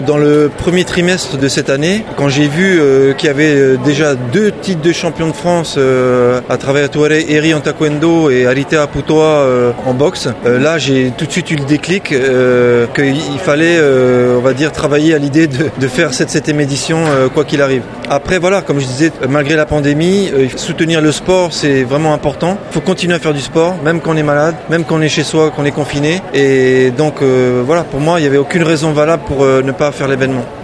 Dans le premier trimestre de cette année, quand j'ai vu qu'il y avait déjà 2 titres de champion de France à travers Touareg Eri en taekwondo et Aritea Putoa en boxe, là j'ai tout de suite eu le déclic qu'il fallait, on va dire, travailler à l'idée de faire cette 7e édition quoi qu'il arrive. Après voilà, comme je disais, malgré la pandémie, soutenir le sport c'est vraiment important. Il faut continuer à faire du sport, même quand on est malade, même quand on est chez soi, qu'on est confiné. Et donc voilà, pour moi il n'y avait aucune raison valable pour ne pas faire l'événement.